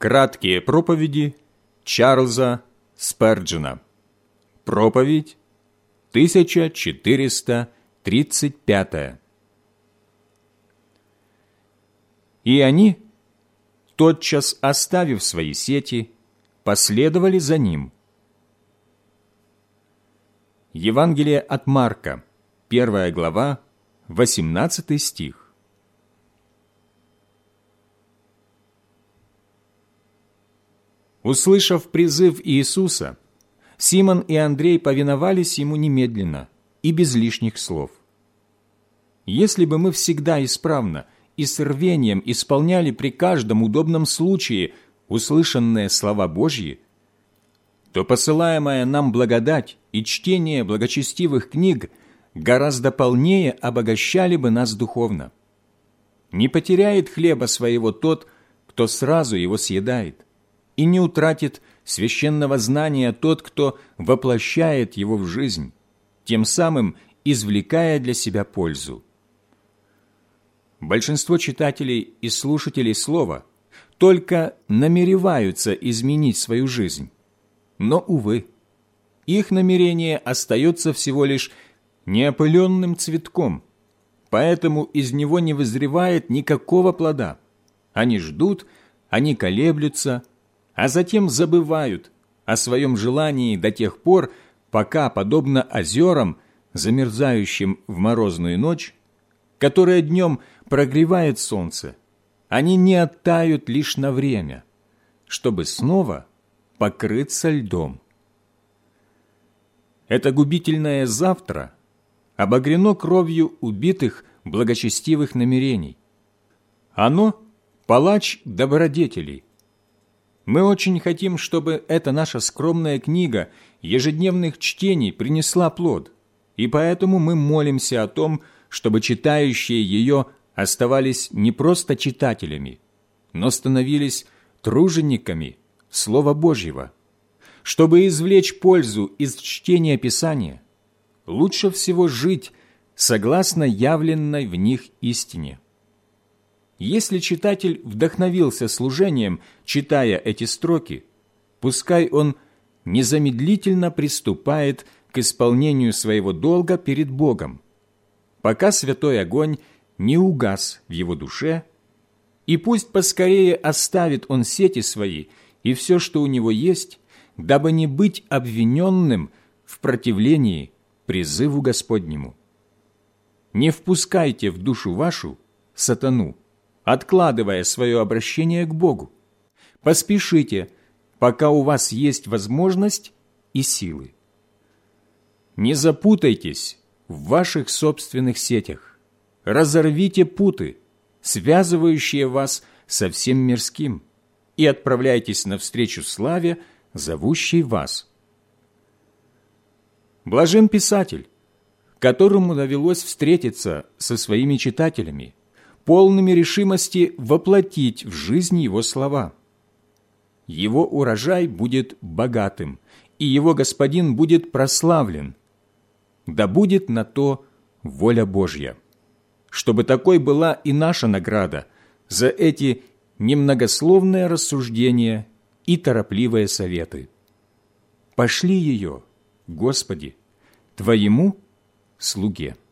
Краткие проповеди Чарльза Сперджена. Проповедь 1435. И они, тотчас оставив свои сети, последовали за ним. Евангелие от Марка, 1 глава, 18 стих. Услышав призыв Иисуса, Симон и Андрей повиновались Ему немедленно и без лишних слов. Если бы мы всегда исправно и с рвением исполняли при каждом удобном случае услышанные слова Божьи, то посылаемая нам благодать и чтение благочестивых книг гораздо полнее обогащали бы нас духовно. Не потеряет хлеба своего тот, кто сразу его съедает, и не утратит священного знания тот, кто воплощает его в жизнь, тем самым извлекая для себя пользу. Большинство читателей и слушателей Слова только намереваются изменить свою жизнь, но, увы, их намерение остается всего лишь неопыленным цветком, поэтому из него не вызревает никакого плода. Они ждут, они колеблются, а затем забывают о своем желании до тех пор, пока, подобно озерам, замерзающим в морозную ночь, которая днем прогревает солнце, они не оттают лишь на время, чтобы снова покрыться льдом. Это губительное завтра обогрено кровью убитых благочестивых намерений. Оно – палач добродетелей. Мы очень хотим, чтобы эта наша скромная книга ежедневных чтений принесла плод, и поэтому мы молимся о том, чтобы читающие ее оставались не просто читателями, но становились тружениками Слова Божьего. Чтобы извлечь пользу из чтения Писания, лучше всего жить согласно явленной в них истине. Если читатель вдохновился служением, читая эти строки, пускай он незамедлительно приступает к исполнению своего долга перед Богом, пока святой огонь не угас в его душе, и пусть поскорее оставит он сети свои и все, что у него есть, дабы не быть обвиненным в противлении призыву Господнему. Не впускайте в душу вашу сатану, откладывая свое обращение к Богу. Поспешите, пока у вас есть возможность и силы. Не запутайтесь в ваших собственных сетях. Разорвите путы, связывающие вас со всем мирским, и отправляйтесь навстречу славе, зовущей вас. Блажен писатель, которому довелось встретиться со своими читателями, полными решимости воплотить в жизнь его слова. Его урожай будет богатым, и его господин будет прославлен. Да будет на то воля Божья, чтобы такой была и наша награда за эти немногословные рассуждения и торопливые советы. Пошли ее, Господи, Твоему слуге.